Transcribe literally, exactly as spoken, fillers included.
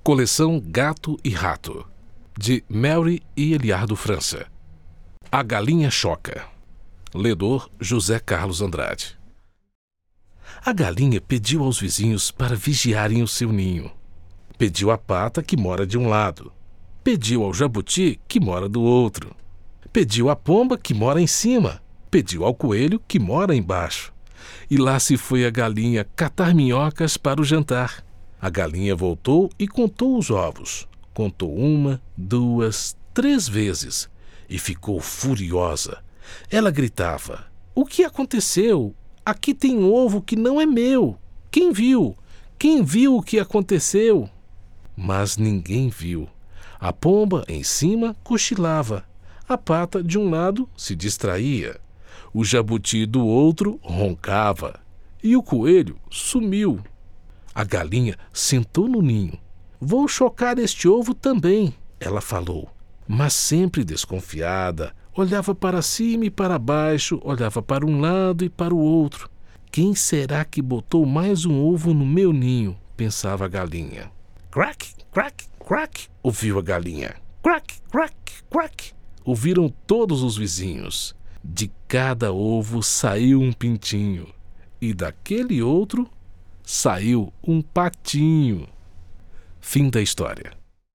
Coleção Gato e Rato, de Mary e Eliardo França. A Galinha Choca. Ledor José Carlos Andrade. A galinha pediu aos vizinhos para vigiarem o seu ninho. Pediu à pata, que mora de um lado. Pediu ao jabuti, que mora do outro. Pediu à pomba, que mora em cima. Pediu ao coelho, que mora embaixo. E lá se foi a galinha catar minhocas para o jantar. A galinha voltou e contou os ovos. Contou uma, duas, três vezes. E ficou furiosa. Ela gritava: "O que aconteceu? Aqui tem um ovo que não é meu. Quem viu? Quem viu o que aconteceu?" Mas ninguém viu. A pomba, em cima, cochilava. A pata, de um lado, se distraía. O jabuti, do outro, roncava. E o coelho sumiu. A galinha sentou no ninho. "Vou chocar este ovo também", ela falou. Mas sempre desconfiada, olhava para cima e para baixo, olhava para um lado e para o outro. "Quem será que botou mais um ovo no meu ninho?", pensava a galinha. Crack, crack, crack, ouviu a galinha. Crack, crack, crack, ouviram todos os vizinhos. De cada ovo saiu um pintinho, e daquele outro saiu um patinho. Fim da história.